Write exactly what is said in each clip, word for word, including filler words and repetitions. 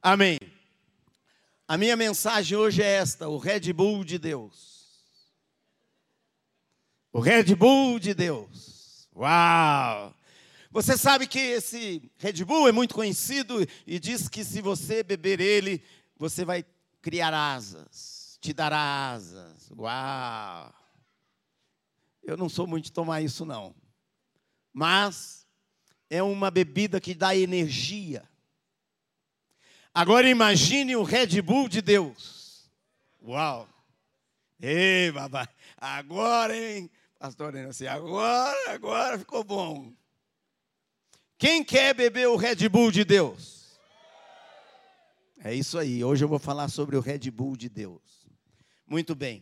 Amém. A minha mensagem hoje é esta: o Red Bull de Deus. O Red Bull de Deus. Uau! Você sabe que esse Red Bull é muito conhecido e diz que se você beber ele, você vai criar asas, te dar asas. Uau! Eu não sou muito de tomar isso não. Mas é uma bebida que dá energia. Agora imagine o Red Bull de Deus. Uau! Ei, babá, agora, hein, pastor Nenci, agora, agora ficou bom. Quem quer beber o Red Bull de Deus? É isso aí, hoje eu vou falar sobre o Red Bull de Deus. Muito bem.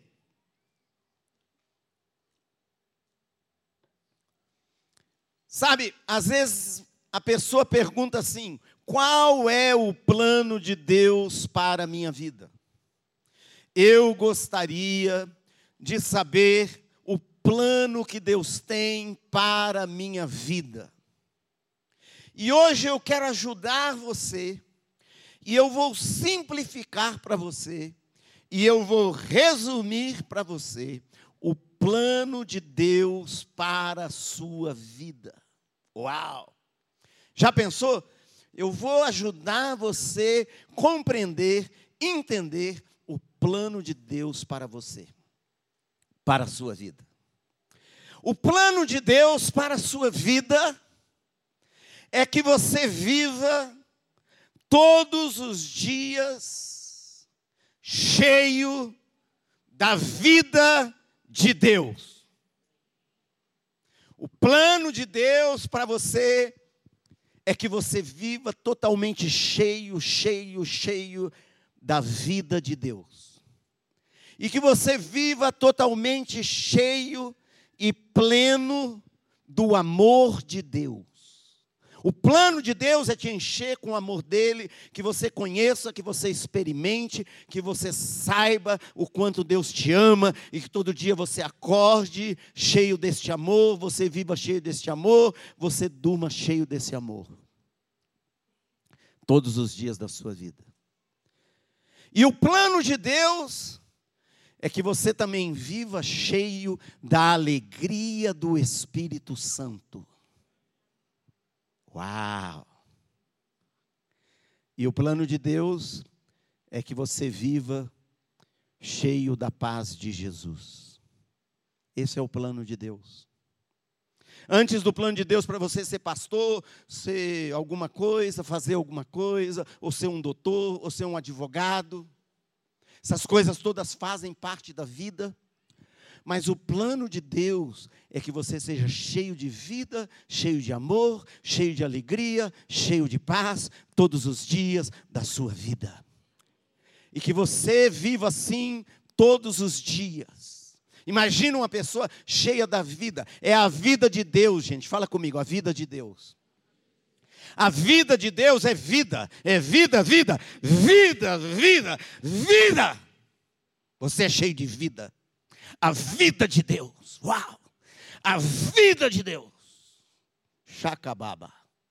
Sabe, às vezes a pessoa pergunta assim: qual é o plano de Deus para a minha vida? Eu gostaria de saber o plano que Deus tem para a minha vida. E hoje eu quero ajudar você, e eu vou simplificar para você, e eu vou resumir para você o plano de Deus para a sua vida. Uau! Já pensou? Eu vou ajudar você a compreender, entender o plano de Deus para você, para a sua vida. O plano de Deus para a sua vida é que você viva todos os dias cheio da vida de Deus. O plano de Deus para você é que você viva totalmente cheio, cheio, cheio da vida de Deus. E que você viva totalmente cheio e pleno do amor de Deus. O plano de Deus é te encher com o amor dele, que você conheça, que você experimente, que você saiba o quanto Deus te ama e que todo dia você acorde cheio deste amor, você viva cheio deste amor, você durma cheio desse amor. Todos os dias da sua vida. E o plano de Deus é que você também viva cheio da alegria do Espírito Santo. Uau! E o plano de Deus é que você viva cheio da paz de Jesus. Esse é o plano de Deus. Antes do plano de Deus para você ser pastor, ser alguma coisa, fazer alguma coisa, ou ser um doutor, ou ser um advogado, essas coisas todas fazem parte da vida. Mas o plano de Deus é que você seja cheio de vida, cheio de amor, cheio de alegria, cheio de paz, todos os dias da sua vida. E que você viva assim todos os dias. Imagina uma pessoa cheia da vida. É a vida de Deus, gente. Fala comigo, a vida de Deus. A vida de Deus é vida. É vida, vida, vida, vida, vida. Você é cheio de vida. A vida de Deus, uau, a vida de Deus, chacababa,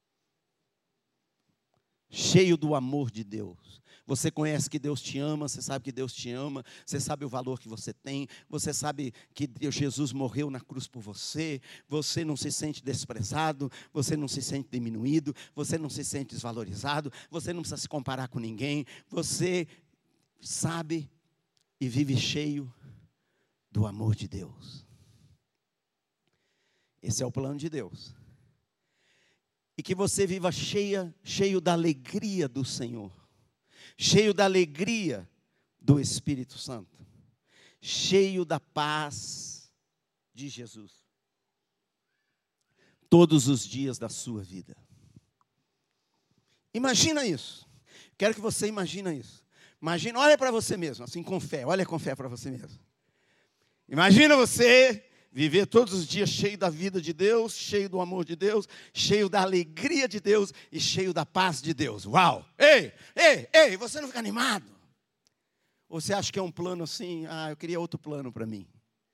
cheio do amor de Deus. Você conhece que Deus te ama, você sabe que Deus te ama, você sabe o valor que você tem, você sabe que Deus, Jesus morreu na cruz por você, você não se sente desprezado, você não se sente diminuído, você não se sente desvalorizado, você não precisa se comparar com ninguém, você sabe e vive cheio do amor de Deus. Esse é o plano de Deus. E que você viva cheia, cheio da alegria do Senhor. Cheio da alegria do Espírito Santo. Cheio da paz de Jesus. Todos os dias da sua vida. Imagina isso. Quero que você imagine isso. Imagina, olha para você mesmo, assim com fé. Olha com fé para você mesmo. Imagina você viver todos os dias cheio da vida de Deus, cheio do amor de Deus, cheio da alegria de Deus e cheio da paz de Deus. Uau! Ei, ei, ei, você não fica animado? Ou você acha que é um plano assim, ah, eu queria outro plano para mim?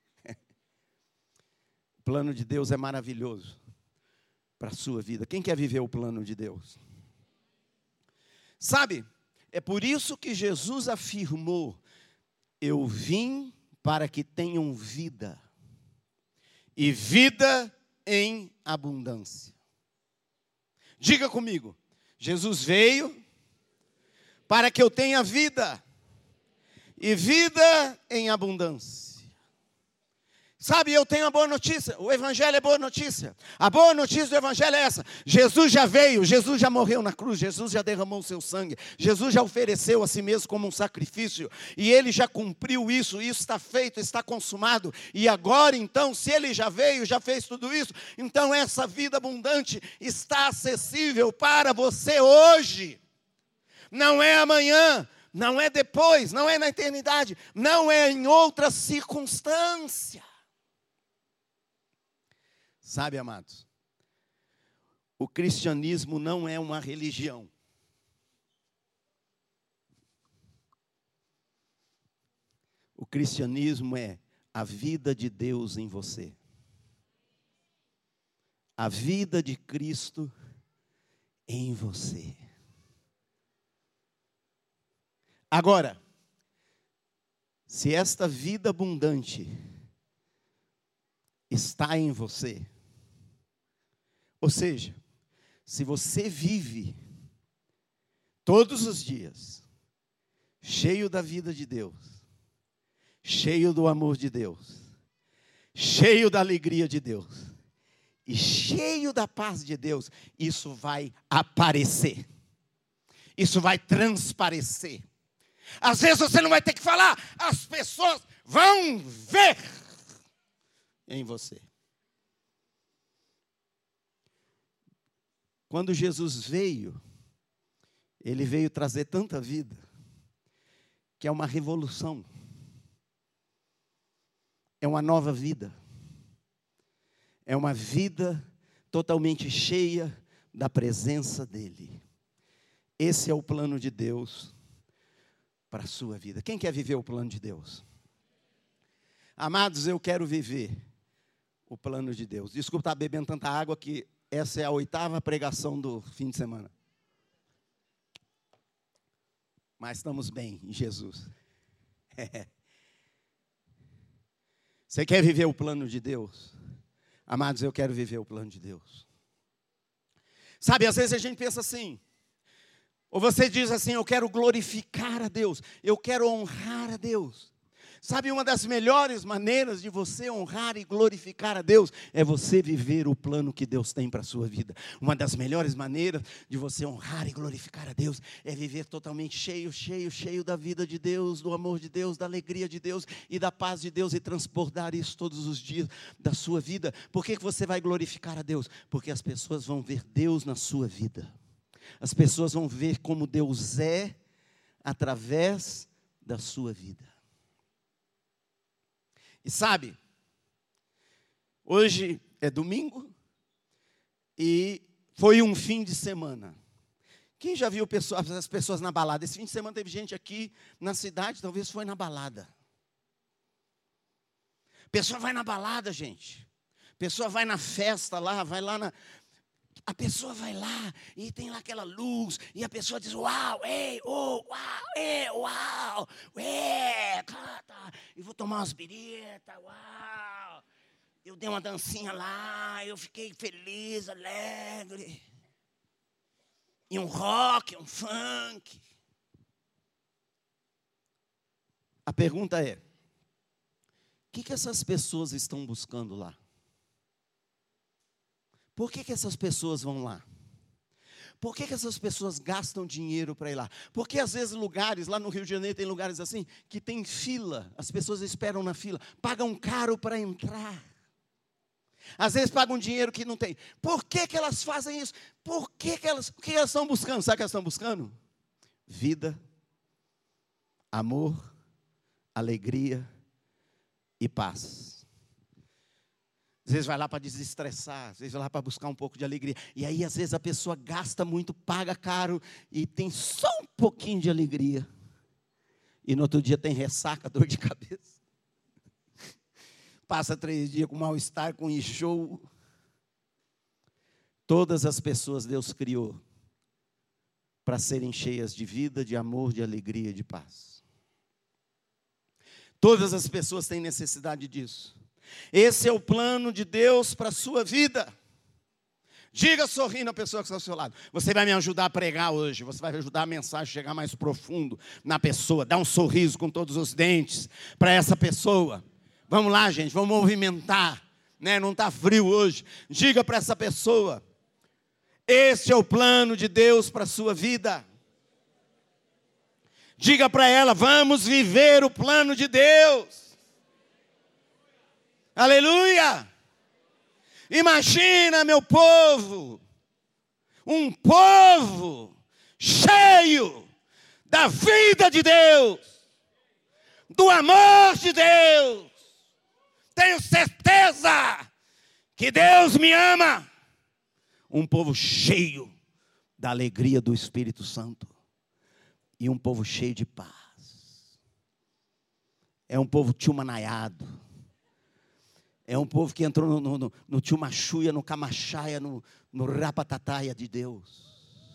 O plano de Deus é maravilhoso para a sua vida. Quem quer viver o plano de Deus? Sabe, É por isso que Jesus afirmou: eu vim para que tenham vida, e vida em abundância. Diga comigo: Jesus veio para que eu tenha vida, e vida em abundância. Sabe, eu tenho uma boa notícia, o Evangelho é boa notícia. A boa notícia do Evangelho é essa: Jesus já veio, Jesus já morreu na cruz, Jesus já derramou o seu sangue, Jesus já ofereceu a si mesmo como um sacrifício, e Ele já cumpriu isso, isso está feito, está consumado. E agora então, se Ele já veio, já fez tudo isso, então essa vida abundante está acessível para você hoje. Não é amanhã, não é depois, não é na eternidade, não é em outra circunstância. Sabe, amados, o cristianismo não é uma religião. O cristianismo é a vida de Deus em você. A vida de Cristo em você. Agora, se esta vida abundante está em você, ou seja, se você vive todos os dias cheio da vida de Deus, cheio do amor de Deus, cheio da alegria de Deus e cheio da paz de Deus, isso vai aparecer, isso vai transparecer. Às vezes você não vai ter que falar, as pessoas vão ver em você. Quando Jesus veio, Ele veio trazer tanta vida, que é uma revolução. É uma nova vida. É uma vida totalmente cheia da presença dEle. Esse é o plano de Deus para a sua vida. Quem quer viver o plano de Deus? Amados, eu quero viver o plano de Deus. Desculpa estar bebendo tanta água, que essa é a oitava pregação do fim de semana. Mas estamos bem em Jesus. Você quer viver o plano de Deus? Amados, eu quero viver o plano de Deus. Sabe, às vezes a gente pensa assim, ou você diz assim: eu quero glorificar a Deus, eu quero honrar a Deus. Sabe, uma das melhores maneiras de você honrar e glorificar a Deus é você viver o plano que Deus tem para a sua vida. Uma das melhores maneiras de você honrar e glorificar a Deus é viver totalmente cheio, cheio, cheio da vida de Deus, do amor de Deus, da alegria de Deus e da paz de Deus, e transportar isso todos os dias da sua vida. Por que que você vai glorificar a Deus? Porque as pessoas vão ver Deus na sua vida. As pessoas vão ver como Deus é através da sua vida. E sabe, hoje é domingo e foi um fim de semana. Quem já viu pessoas, as pessoas na balada? Esse fim de semana teve gente aqui na cidade, talvez foi na balada. Pessoa vai na balada, gente. Pessoa vai na festa lá, vai lá na... A pessoa vai lá e tem lá aquela luz, e a pessoa diz: uau, ei, oh, uau, ei, uau, ué, tá, tá. E vou tomar umas biritas, uau. Eu dei uma dancinha lá, eu fiquei feliz, alegre. E um rock, um funk. A pergunta é: o que que essas pessoas estão buscando lá? Por que que essas pessoas vão lá? Por que que essas pessoas gastam dinheiro para ir lá? Porque às vezes lugares, lá no Rio de Janeiro tem lugares assim, que tem fila, as pessoas esperam na fila, pagam caro para entrar. Às vezes pagam dinheiro que não tem. Por que que elas fazem isso? Por que que elas, o que elas estão buscando? Sabe o que elas estão buscando? Vida, amor, alegria e paz. Às vezes vai lá para desestressar, às vezes vai lá para buscar um pouco de alegria. E aí, às vezes, a pessoa gasta muito, paga caro e tem só um pouquinho de alegria. E no outro dia tem ressaca, dor de cabeça. Passa três dias com mal-estar, com enjoo. Todas as pessoas Deus criou para serem cheias de vida, de amor, de alegria e de paz. Todas as pessoas têm necessidade disso. Esse é o plano de Deus para a sua vida. Diga sorrindo a pessoa que está ao seu lado: você vai me ajudar a pregar hoje, você vai ajudar a mensagem a chegar mais profundo na pessoa. Dá um sorriso com todos os dentes para essa pessoa. Vamos lá, gente, vamos movimentar, né? Não está frio hoje. Diga para essa pessoa: esse é o plano de Deus para a sua vida. Diga para ela: vamos viver o plano de Deus. Aleluia! Imagina, meu povo, um povo cheio da vida de Deus, do amor de Deus. Tenho certeza que Deus me ama. Um povo cheio da alegria do Espírito Santo e um povo cheio de paz. É um povo tchumanaiado. É um povo que entrou no, no, no tchumachuia, no camachaia, no, no rapatataia de Deus.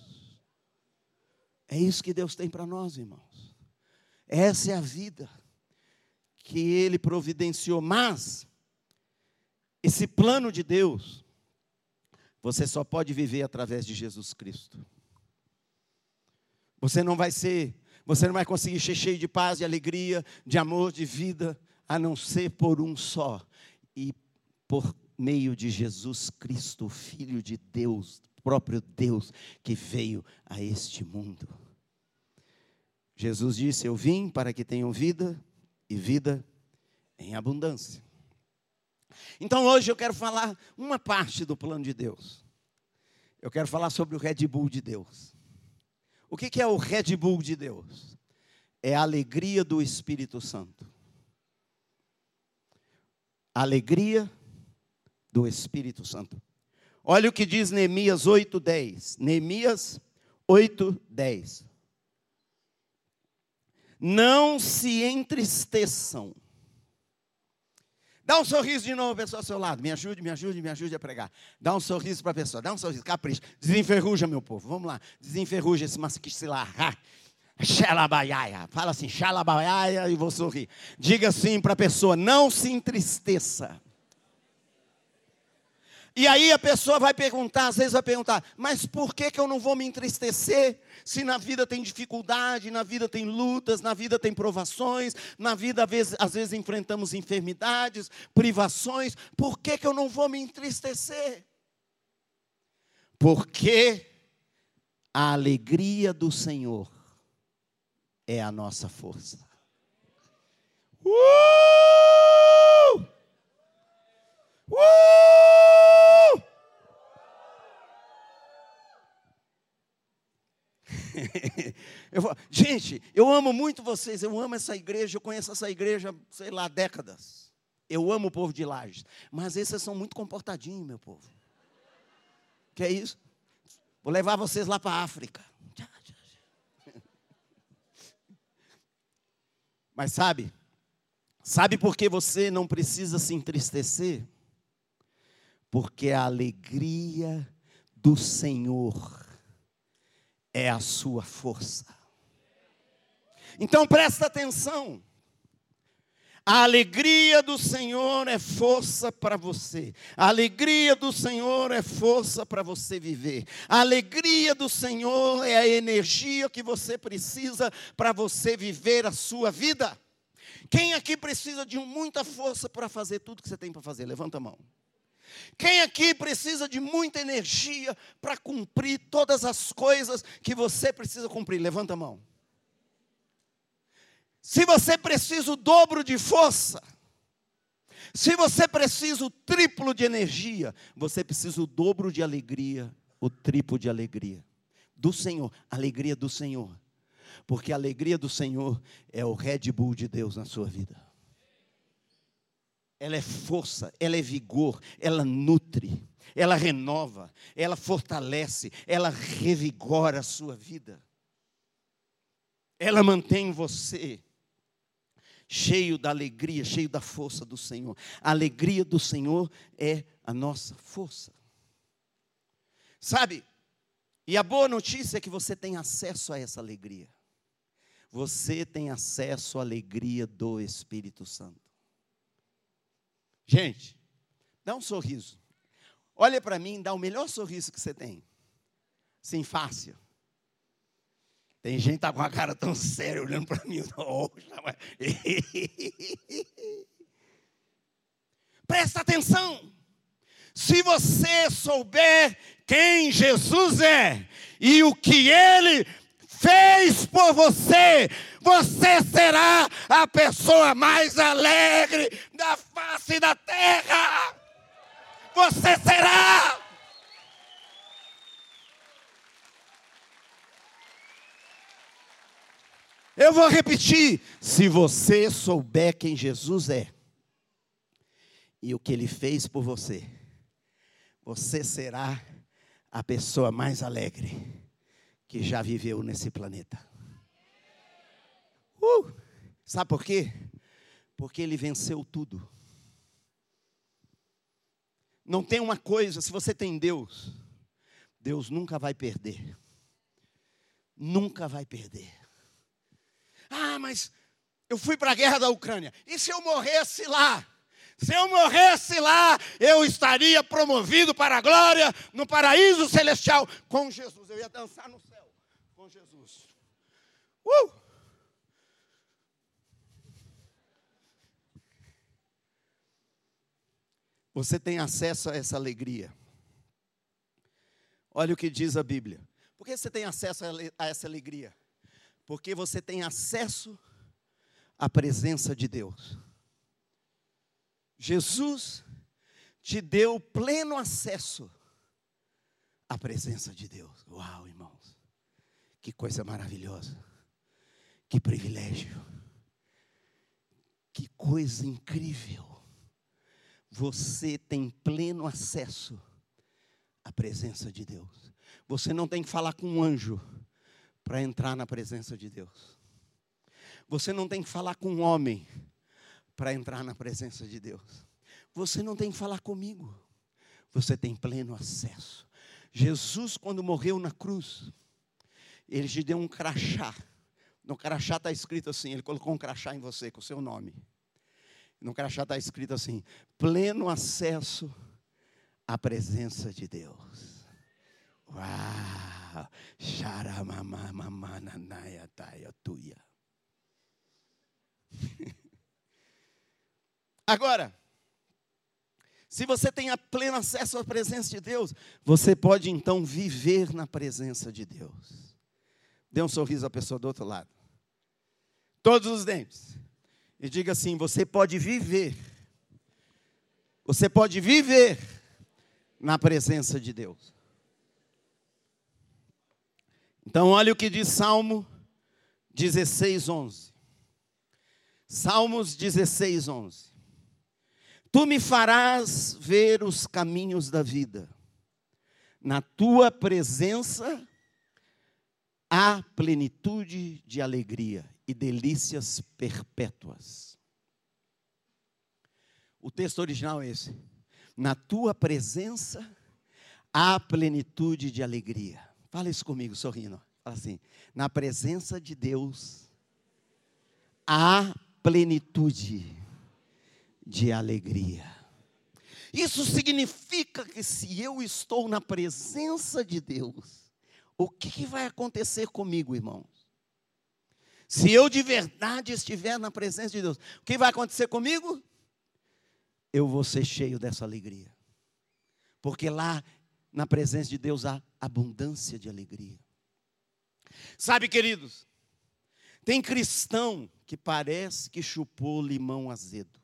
É isso que Deus tem para nós, irmãos. Essa é a vida que Ele providenciou. Mas esse plano de Deus, você só pode viver através de Jesus Cristo. Você não vai ser, você não vai conseguir ser cheio de paz, de alegria, de amor, de vida, a não ser por um só. E por meio de Jesus Cristo, Filho de Deus, próprio Deus, que veio a este mundo. Jesus disse: eu vim para que tenham vida, e vida em abundância. Então hoje eu quero falar uma parte do plano de Deus. Eu quero falar sobre o Red Bull de Deus. O que é o Red Bull de Deus? É a alegria do Espírito Santo. Alegria do Espírito Santo. Olha o que diz Neemias oito, dez. Neemias oito, dez. Não se entristeçam. Dá um sorriso de novo, pessoal ao seu lado. Me ajude, me ajude, me ajude a pregar. Dá um sorriso para a pessoa, dá um sorriso, capricha. Desenferruja, meu povo, vamos lá. Desenferruja esse maxilar. Xalabaiaia. Fala assim, xalabaiaia, e vou sorrir. Diga assim para a pessoa: não se entristeça. E aí a pessoa vai perguntar, às vezes vai perguntar: mas por que que eu não vou me entristecer? Se na vida tem dificuldade, na vida tem lutas, na vida tem provações, na vida às vezes, às vezes enfrentamos enfermidades, privações. Por que que eu não vou me entristecer? Porque a alegria do Senhor é a nossa força. Uh! Uh! eu vou, gente, eu amo muito vocês, eu amo essa igreja, eu conheço essa igreja, sei lá, décadas. Eu amo o povo de Lages, mas esses são muito comportadinhos, meu povo. Que é isso? Vou levar vocês lá para a África. Mas sabe, sabe por que você não precisa se entristecer? Porque a alegria do Senhor é a sua força. Então presta atenção. A alegria do Senhor é força para você. A alegria do Senhor é força para você viver. A alegria do Senhor é a energia que você precisa para você viver a sua vida. Quem aqui precisa de muita força para fazer tudo que você tem para fazer? Levanta a mão. Quem aqui precisa de muita energia para cumprir todas as coisas que você precisa cumprir? Levanta a mão. Se você precisa o dobro de força, se você precisa o triplo de energia, você precisa o dobro de alegria, o triplo de alegria do Senhor, alegria do Senhor. Porque a alegria do Senhor é o Red Bull de Deus na sua vida. Ela é força, ela é vigor, ela nutre, ela renova, ela fortalece, ela revigora a sua vida. Ela mantém você cheio da alegria, cheio da força do Senhor. A alegria do Senhor é a nossa força. Sabe, E a boa notícia é que você tem acesso a essa alegria. Você tem acesso à alegria do Espírito Santo. Gente, dá um sorriso. Olha para mim, dá o melhor sorriso que você tem. Sim, fácil. Tem gente que está com a cara tão séria olhando para mim. Presta atenção. Se você souber quem Jesus é e o que Ele fez por você, você será a pessoa mais alegre da face da terra. Você será. Eu vou repetir. Se você souber quem Jesus é e o que Ele fez por você, você será a pessoa mais alegre que já viveu nesse planeta. Uh, sabe por quê? Porque Ele venceu tudo. Não tem uma coisa, se você tem Deus, Deus nunca vai perder. Nunca vai perder. Ah, mas eu fui para a guerra da Ucrânia. E se eu morresse lá? Se eu morresse lá, eu estaria promovido para a glória, no paraíso celestial, com Jesus. Eu ia dançar no céu, com Jesus. Uh! Você tem acesso a essa alegria. Olha o que diz a Bíblia. Por que você tem acesso a essa alegria? Porque você tem acesso à presença de Deus. Jesus te deu pleno acesso à presença de Deus. Uau, irmãos. Que coisa maravilhosa. Que privilégio. Que coisa incrível. Você tem pleno acesso à presença de Deus. Você não tem que falar com um anjo para entrar na presença de Deus. Você não tem que falar com um homem para entrar na presença de Deus. Você não tem que falar comigo. Você tem pleno acesso. Jesus, quando morreu na cruz, Ele te deu um crachá. No crachá está escrito assim, Ele colocou um crachá em você com o seu nome. No crachá está escrito assim, pleno acesso à presença de Deus. Uau! Xaramamamanaia-taia-tuia. Agora, se você tem a pleno acesso à presença de Deus, você pode então viver na presença de Deus. Dê um sorriso à pessoa do outro lado. Todos os dentes. E diga assim, você pode viver. Você pode viver na presença de Deus. Então, olha o que diz Salmo dezesseis, onze. Salmos dezesseis, onze. Tu me farás ver os caminhos da vida. Na tua presença há plenitude de alegria e delícias perpétuas. O texto original é esse. Na tua presença há plenitude de alegria. Fala isso comigo, sorrindo. Fala assim, na presença de Deus há plenitude de alegria. Isso significa que se eu estou na presença de Deus, o que, que vai acontecer comigo, irmãos? Se eu de verdade estiver na presença de Deus, o que vai acontecer comigo? Eu vou ser cheio dessa alegria. Porque lá, na presença de Deus, há abundância de alegria. Sabe, queridos, tem cristão que parece que chupou limão azedo.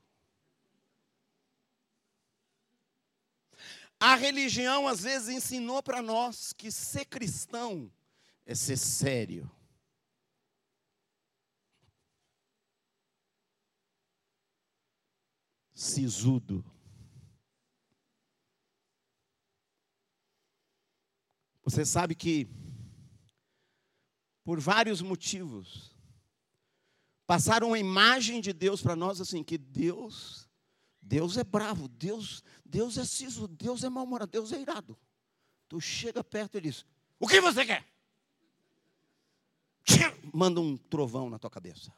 A religião, às vezes, ensinou para nós que ser cristão é ser sério. Sisudo. Você sabe que, por vários motivos, passaram uma imagem de Deus para nós assim, que Deus, Deus é bravo, Deus, Deus é sisudo, Deus é mal-humorado, Deus é irado. Tu chega perto e diz, O que você quer? Manda um trovão na tua cabeça.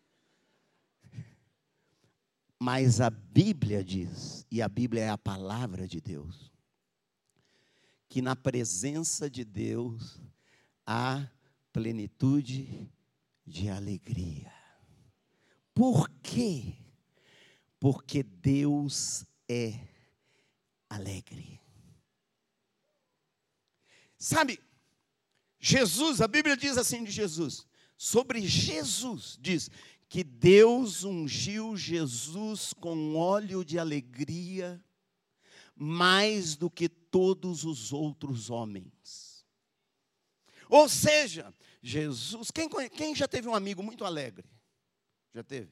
Mas a Bíblia diz, e a Bíblia é a palavra de Deus, que na presença de Deus há plenitude de alegria. Por quê? Porque Deus é alegre. Sabe, Jesus, a Bíblia diz assim de Jesus, sobre Jesus, diz que Deus ungiu Jesus com óleo de alegria, mais do que todos os outros homens. Ou seja, Jesus, quem, quem já teve um amigo muito alegre? Já teve?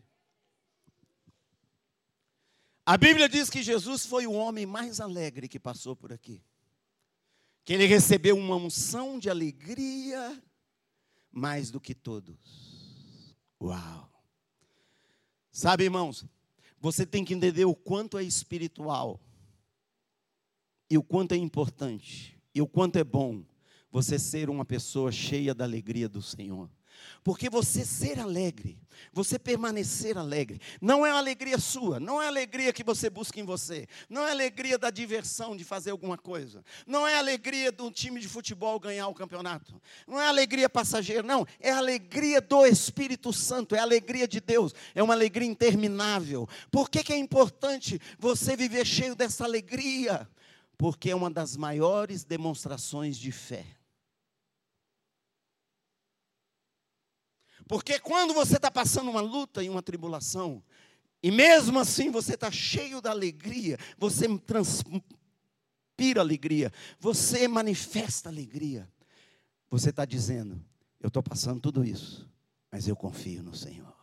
A Bíblia diz que Jesus foi o homem mais alegre que passou por aqui. Que ele recebeu uma unção de alegria mais do que todos. Uau! Sabe, irmãos, você tem que entender o quanto é espiritual e o quanto é importante e o quanto é bom você ser uma pessoa cheia da alegria do Senhor. Porque você ser alegre, você permanecer alegre, não é a alegria sua, não é a alegria que você busca em você, não é a alegria da diversão de fazer alguma coisa, não é a alegria do time de futebol ganhar o campeonato, não é a alegria passageira, não, é a alegria do Espírito Santo, é a alegria de Deus, é uma alegria interminável. Por que que é importante você viver cheio dessa alegria? Porque é uma das maiores demonstrações de fé. Porque quando você está passando uma luta e uma tribulação, e mesmo assim você está cheio da alegria, você transpira alegria, você manifesta alegria, você está dizendo, eu estou passando tudo isso, mas eu confio no Senhor.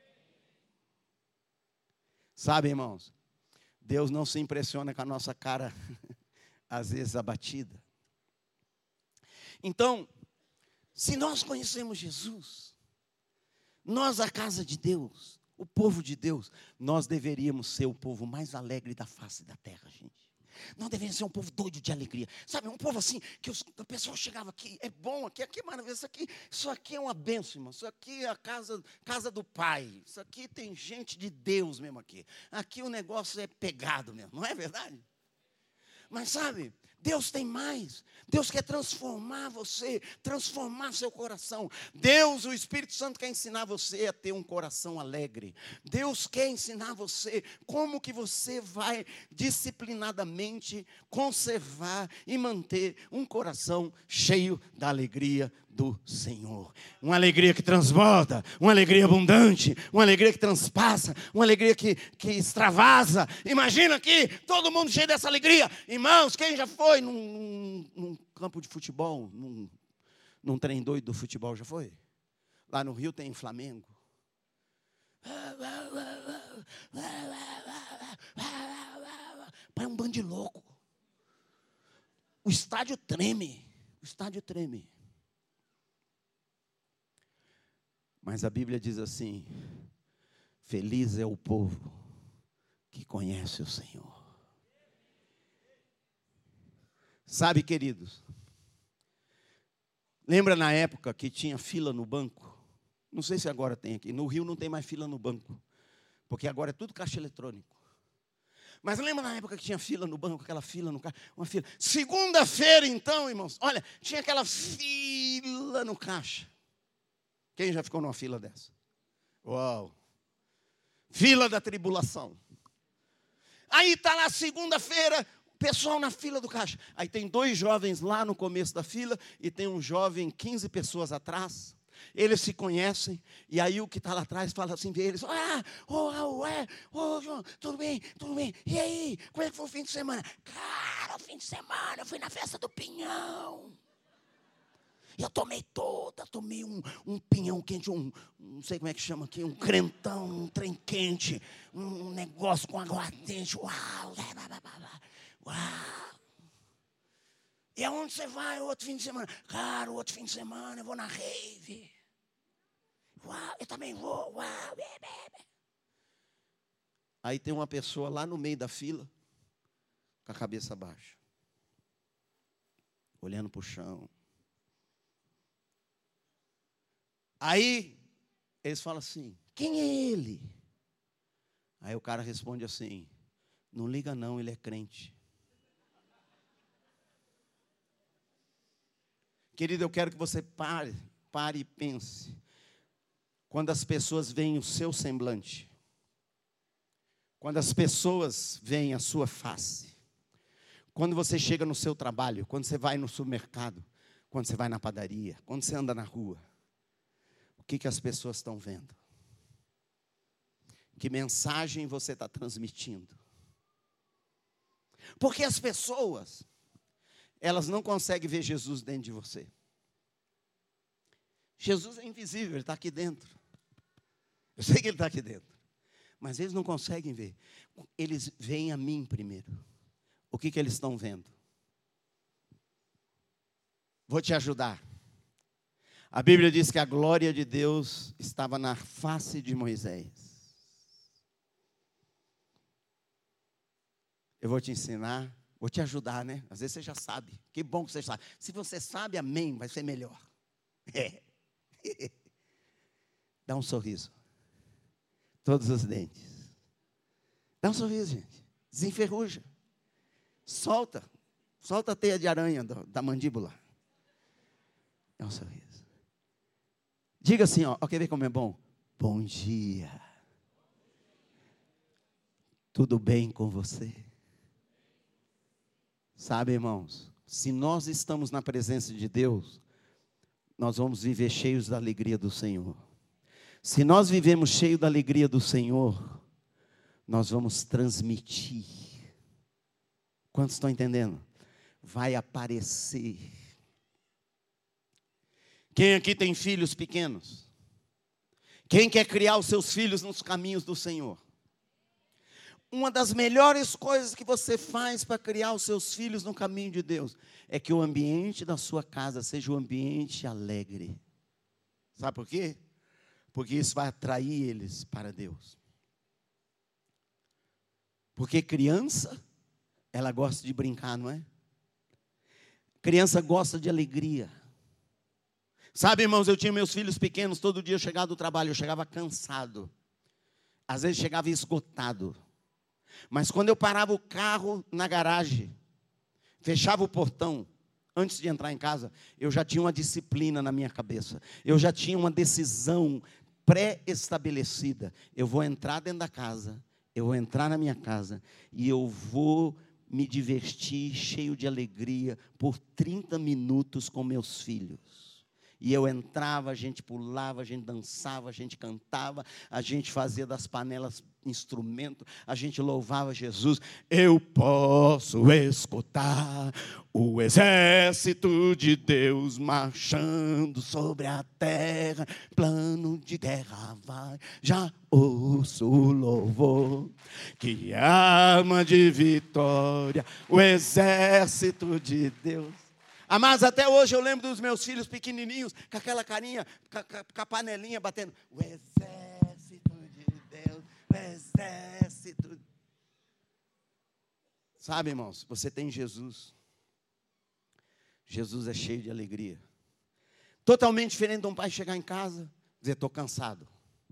Sabe, irmãos, Deus não se impressiona com a nossa cara, às vezes abatida. Então, se nós conhecemos Jesus, nós, a casa de Deus, o povo de Deus, nós deveríamos ser o povo mais alegre da face da terra, gente. Nós deveríamos ser um povo doido de alegria. Sabe, um povo assim, que os, o pessoal chegava aqui, é bom aqui, aqui é maravilhoso, isso aqui, isso aqui é uma bênção, irmão. Isso aqui é a casa, casa do Pai. Isso aqui tem gente de Deus mesmo aqui. Aqui o negócio é pegado mesmo, não é verdade? Mas sabe, Deus tem mais. Deus quer transformar você, transformar seu coração. Deus, o Espírito Santo, quer ensinar você a ter um coração alegre. Deus quer ensinar você como que você vai disciplinadamente conservar e manter um coração cheio da alegria do Senhor. Uma alegria que transborda, uma alegria abundante, uma alegria que transpassa, uma alegria que, que extravasa. Imagina aqui, todo mundo cheio dessa alegria. Irmãos, quem já foi num, num, num campo de futebol, num, num trem doido do futebol, já foi? Lá no Rio tem Flamengo. Pai, um bando de louco. O estádio treme, o estádio treme. Mas a Bíblia diz assim, feliz é o povo que conhece o Senhor. Sabe, queridos, lembra na época que tinha fila no banco? Não sei se agora tem aqui, no Rio não tem mais fila no banco, porque agora é tudo caixa eletrônico. Mas lembra na época que tinha fila no banco, aquela fila no caixa, uma fila. Segunda-feira então, irmãos, olha, tinha aquela fila no caixa. Quem já ficou numa fila dessa? Uau! Fila da tribulação. Aí está lá segunda-feira, o pessoal na fila do caixa. Aí tem dois jovens lá no começo da fila e tem um jovem, quinze pessoas atrás. Eles se conhecem, e aí o que está lá atrás fala assim para eles, ah, oh, ué, oh, João, tudo bem, tudo bem, e aí, como é que foi o fim de semana? Cara, o fim de semana eu fui na festa do Pinhão. Eu tomei toda, tomei um, um pinhão quente, um, não sei como é que chama aqui, um crentão, um trem quente, um negócio com aguardente, uau, uau. E aonde você vai outro fim de semana? Cara, outro fim de semana eu vou na rave. Uau, eu também vou, uau, bebê. Aí tem uma pessoa lá no meio da fila, com a cabeça baixa, olhando para o chão. Aí, eles falam assim, quem é ele? Aí o cara responde assim, não liga não, ele é crente. Querido, eu quero que você pare, pare e pense. Quando as pessoas veem o seu semblante, quando as pessoas veem a sua face, quando você chega no seu trabalho, quando você vai no supermercado, quando você vai na padaria, quando você anda na rua, o que, que as pessoas estão vendo? Que mensagem você está transmitindo? Porque as pessoas, elas não conseguem ver Jesus dentro de você. Jesus é invisível, Ele está aqui dentro. Eu sei que Ele está aqui dentro. Mas eles não conseguem ver. Eles veem a mim primeiro. O que, que eles estão vendo? Vou te ajudar. A Bíblia diz que a glória de Deus estava na face de Moisés. Eu vou te ensinar, vou te ajudar, né? Às vezes você já sabe. Que bom que você sabe. Se você sabe, amém, vai ser melhor. É. Dá um sorriso. Todos os dentes. Dá um sorriso, gente. Desenferruja. Solta. Solta a teia de aranha do, da mandíbula. Dá um sorriso. Diga assim, ó, ó, quer ver como é bom? Bom dia. Tudo bem com você? Sabe, irmãos, se nós estamos na presença de Deus, nós vamos viver cheios da alegria do Senhor. Se nós vivemos cheios da alegria do Senhor, nós vamos transmitir. Quantos estão entendendo? Vai aparecer. Quem aqui tem filhos pequenos? Quem quer criar os seus filhos nos caminhos do Senhor? Uma das melhores coisas que você faz para criar os seus filhos no caminho de Deus é que o ambiente da sua casa seja um ambiente alegre. Sabe por quê? Porque isso vai atrair eles para Deus. Porque criança, ela gosta de brincar, não é? Criança gosta de alegria. Sabe, irmãos, eu tinha meus filhos pequenos, todo dia eu chegava do trabalho, eu chegava cansado. Às vezes chegava esgotado. Mas quando eu parava o carro na garagem, fechava o portão, antes de entrar em casa, eu já tinha uma disciplina na minha cabeça. Eu já tinha uma decisão pré-estabelecida. Eu vou entrar dentro da casa, eu vou entrar na minha casa e eu vou me divertir cheio de alegria por trinta minutos com meus filhos. E eu entrava, a gente pulava, a gente dançava, a gente cantava, a gente fazia das panelas instrumento, a gente louvava Jesus. Eu posso escutar o exército de Deus marchando sobre a terra, plano de guerra vai, já ouço o louvor, que arma de vitória, o exército de Deus. Ah, mas até hoje eu lembro dos meus filhos pequenininhos, com aquela carinha, com a, com a panelinha batendo. O exército de Deus, o exército. Sabe, irmãos, você tem Jesus. Jesus é cheio de alegria. Totalmente diferente de um pai chegar em casa e dizer, estou cansado.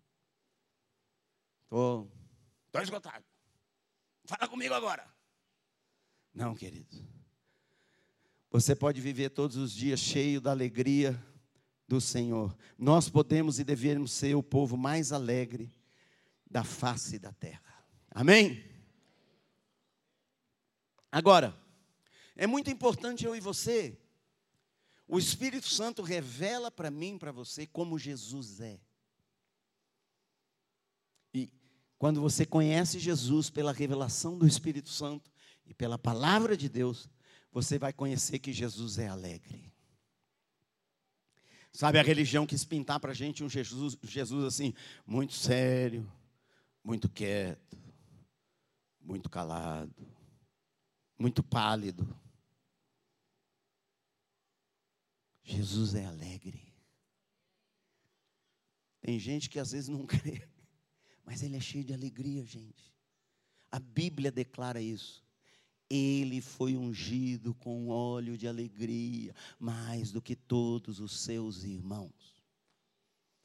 Estou esgotado. Fala comigo agora. Não, querido. Você pode viver todos os dias cheio da alegria do Senhor. Nós podemos e devemos ser o povo mais alegre da face da terra. Amém? Agora, é muito importante eu e você. O Espírito Santo revela para mim, para você, como Jesus é. E quando você conhece Jesus pela revelação do Espírito Santo e pela palavra de Deus, você vai conhecer que Jesus é alegre. Sabe a religião quis pintar para a gente um Jesus, Jesus assim, muito sério, muito quieto, muito calado, muito pálido. Jesus é alegre. Tem gente que às vezes não crê, mas ele é cheio de alegria, gente. A Bíblia declara isso. Ele foi ungido com óleo de alegria, mais do que todos os seus irmãos.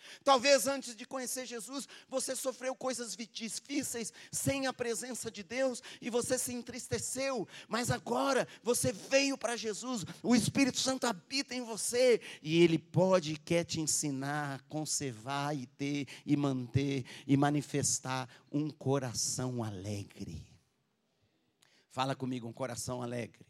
Talvez antes de conhecer Jesus, você sofreu coisas difíceis, sem a presença de Deus, e você se entristeceu, mas agora você veio para Jesus, o Espírito Santo habita em você, e Ele pode e quer te ensinar a conservar e ter, e manter, e manifestar um coração alegre. Fala comigo, um coração alegre.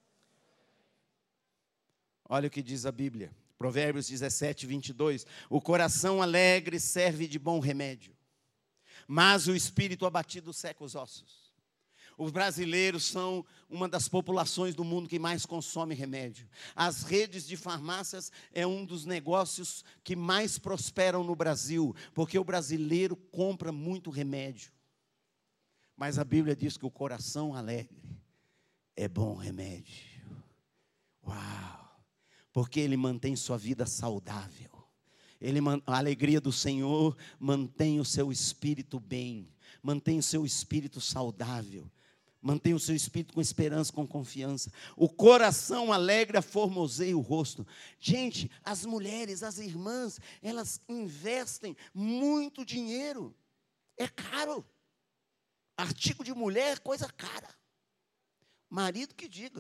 Olha o que diz a Bíblia. Provérbios dezessete, vinte e dois, o coração alegre serve de bom remédio, mas o espírito abatido seca os ossos. Os brasileiros são uma das populações do mundo que mais consome remédio. As redes de farmácias é um dos negócios que mais prosperam no Brasil, porque o brasileiro compra muito remédio. Mas a Bíblia diz que o coração alegre é bom remédio. Uau! Porque ele mantém sua vida saudável. Ele, a alegria do Senhor mantém o seu espírito bem, mantém o seu espírito saudável, mantém o seu espírito com esperança, com confiança. O coração alegre formoseia o rosto. Gente, as mulheres, as irmãs, elas investem muito dinheiro. É caro. Artigo de mulher é coisa cara. Marido que diga.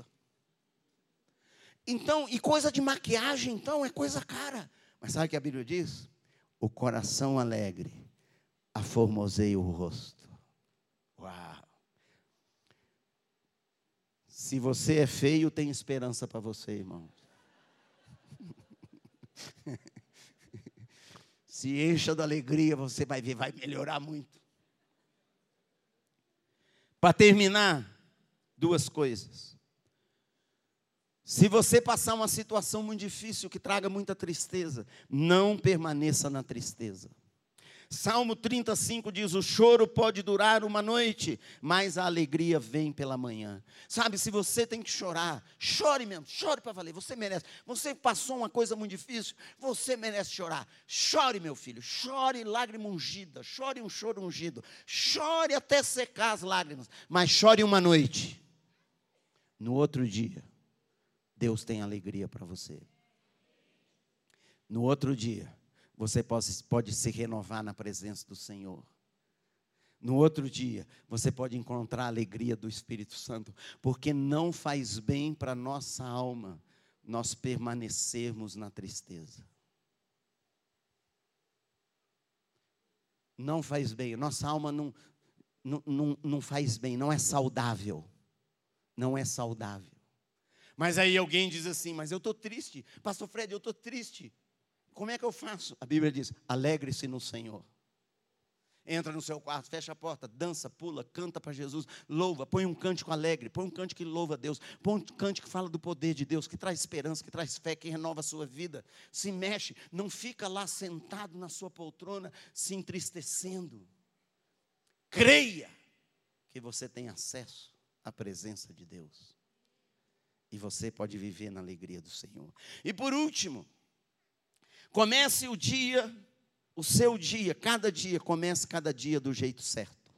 Então, e coisa de maquiagem, então, é coisa cara. Mas sabe o que a Bíblia diz? O coração alegre aformoseia o rosto. Uau! Se você é feio, tem esperança para você, irmão. Se encha da alegria, você vai ver, vai melhorar muito. Para terminar, duas coisas. Se você passar uma situação muito difícil, que traga muita tristeza, não permaneça na tristeza. Salmo trinta e cinco diz, o choro pode durar uma noite, mas a alegria vem pela manhã. Sabe, se você tem que chorar, chore mesmo, chore para valer, você merece. Você passou uma coisa muito difícil, você merece chorar. Chore, meu filho, chore lágrima ungida, chore um choro ungido, chore até secar as lágrimas, mas chore uma noite. No outro dia, Deus tem alegria para você. No outro dia, você pode, pode se renovar na presença do Senhor. No outro dia, você pode encontrar a alegria do Espírito Santo, porque não faz bem para a nossa alma nós permanecermos na tristeza. Não faz bem, nossa alma não, não, não, não faz bem, não é saudável. Não é saudável. Mas aí alguém diz assim, mas eu estou triste. Pastor Fred, eu estou triste. Como é que eu faço? A Bíblia diz, alegre-se no Senhor. Entra no seu quarto, fecha a porta, dança, pula, canta para Jesus, louva, põe um cântico alegre, põe um cântico que louva a Deus, põe um cântico que fala do poder de Deus, que traz esperança, que traz fé, que renova a sua vida. Se mexe, não fica lá sentado na sua poltrona, se entristecendo. Creia que você tem acesso à presença de Deus. E você pode viver na alegria do Senhor. E por último, comece o dia, o seu dia, cada dia, comece cada dia do jeito certo.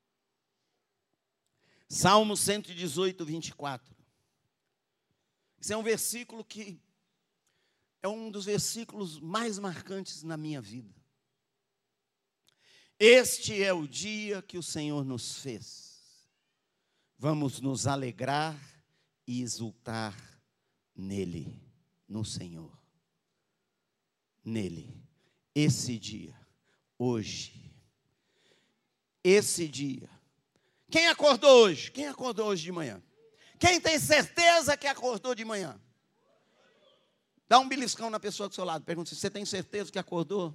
Salmo cento e dezoito, vinte e quatro. Esse é um versículo que é um dos versículos mais marcantes na minha vida. Este é o dia que o Senhor nos fez. Vamos nos alegrar e exultar nele, no Senhor. Nele. Esse dia, hoje. Esse dia. Quem acordou hoje? Quem acordou hoje de manhã? Quem tem certeza que acordou de manhã? Dá um beliscão na pessoa do seu lado. Pergunta se você tem certeza que acordou?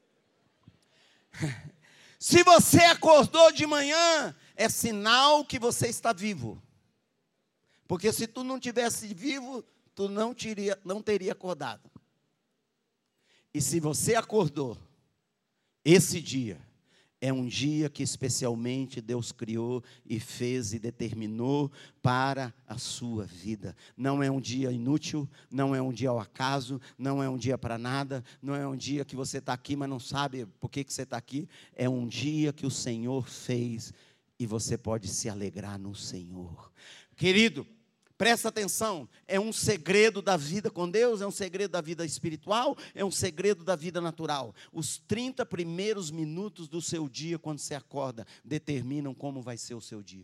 Se você acordou de manhã, é sinal que você está vivo. Porque se tu não tivesse vivo, tu não teria, não teria acordado. E se você acordou, esse dia é um dia que especialmente Deus criou e fez e determinou para a sua vida. Não é um dia inútil, não é um dia ao acaso, não é um dia para nada, não é um dia que você está aqui, mas não sabe por que, que você está aqui. É um dia que o Senhor fez e você pode se alegrar no Senhor. Querido, Presta atenção, é um segredo da vida com Deus, é um segredo da vida espiritual, é um segredo da vida natural. Os trinta primeiros minutos do seu dia, quando você acorda, determinam como vai ser o seu dia.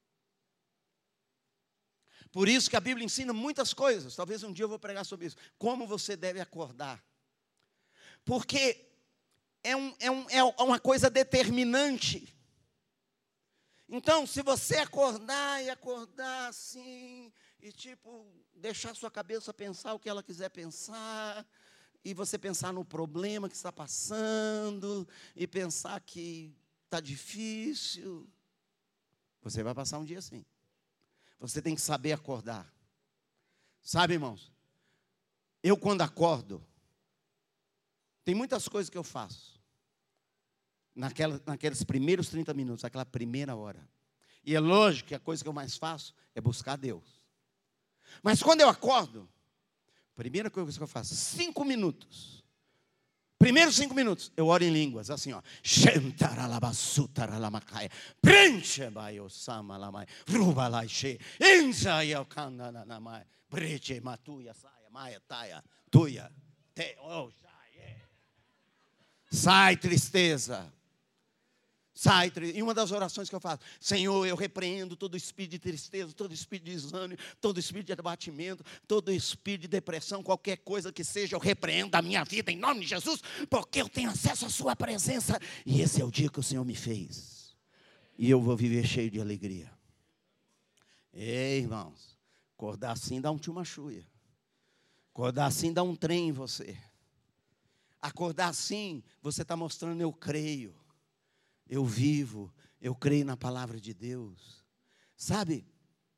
Por isso que a Bíblia ensina muitas coisas, talvez um dia eu vou pregar sobre isso, como você deve acordar. Porque é, um, é, um, é uma coisa determinante. Então, se você acordar e acordar assim, e tipo, deixar sua cabeça pensar o que ela quiser pensar, e você pensar no problema que está passando, e pensar que está difícil, você vai passar um dia assim. Você tem que saber acordar. Sabe, irmãos, eu quando acordo, tem muitas coisas que eu faço. Naquela, naqueles primeiros trinta minutos, aquela primeira hora. E é lógico que a coisa que eu mais faço é buscar Deus. Mas quando eu acordo, a primeira coisa que eu faço, cinco minutos. Primeiros cinco minutos, eu oro em línguas, assim, ó. Sai tristeza. Sai, e uma das orações que eu faço, Senhor, eu repreendo todo espírito de tristeza, todo espírito de desânimo, todo espírito de abatimento, todo espírito de depressão, qualquer coisa que seja, eu repreendo da minha vida em nome de Jesus, porque eu tenho acesso à sua presença, e esse é o dia que o Senhor me fez, e eu vou viver cheio de alegria. Ei, irmãos, acordar assim dá um tchumachuia, acordar assim dá um trem em você, acordar assim, você está mostrando eu creio. Eu vivo, eu creio na palavra de Deus. Sabe,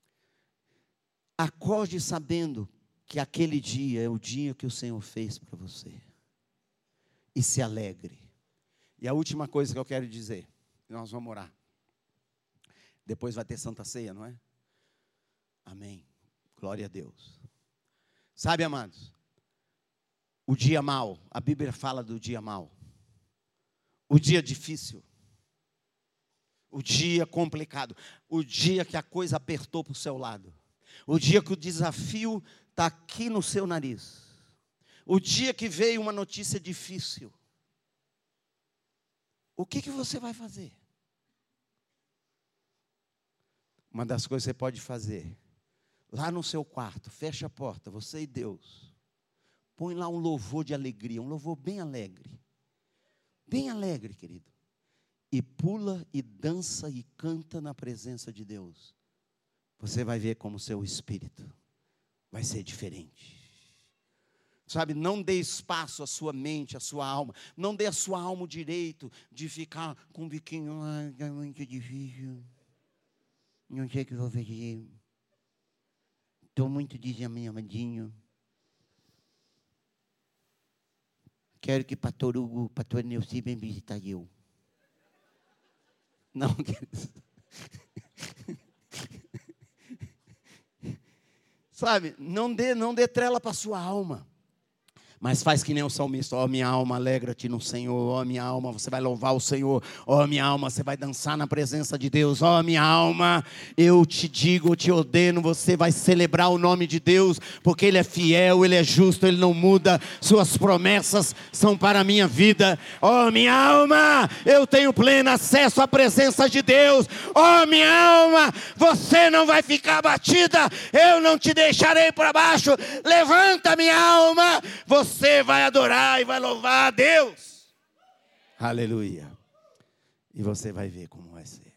acorde sabendo que aquele dia é o dia que o Senhor fez para você. E se alegre. E a última coisa que eu quero dizer, nós vamos orar. Depois vai ter Santa Ceia, não é? Amém. Glória a Deus. Sabe, amados, o dia mau, a Bíblia fala do dia mau. O dia difícil. O dia complicado, o dia que a coisa apertou para o seu lado, o dia que o desafio está aqui no seu nariz, o dia que veio uma notícia difícil, o que, que você vai fazer? Uma das coisas que você pode fazer, lá no seu quarto, fecha a porta, você e Deus, põe lá um louvor de alegria, um louvor bem alegre, bem alegre, querido. E pula e dança e canta na presença de Deus. Você vai ver como o seu espírito vai ser diferente. Sabe, não dê espaço à sua mente, à sua alma. Não dê à sua alma o direito de ficar com um biquinho. Ai, é muito difícil. Não sei o que vou fazer. Estou muito desanimadinho. Quero que pastor Hugo, pastor Neuci venha visitar eu. Não, sabe, não dê, não dê trela para a sua alma. Mas faz que nem o salmista, ó minha alma, alegra-te no Senhor, ó minha alma, você vai louvar o Senhor, ó minha alma, você vai dançar na presença de Deus, ó minha alma, eu te digo, eu te ordeno, você vai celebrar o nome de Deus, porque Ele é fiel, Ele é justo, Ele não muda, suas promessas são para a minha vida, ó minha alma, eu tenho pleno acesso à presença de Deus, ó minha alma, você não vai ficar abatida, eu não te deixarei para baixo, levanta minha alma, você Você vai adorar e vai louvar a Deus. Aleluia. E você vai ver como vai ser.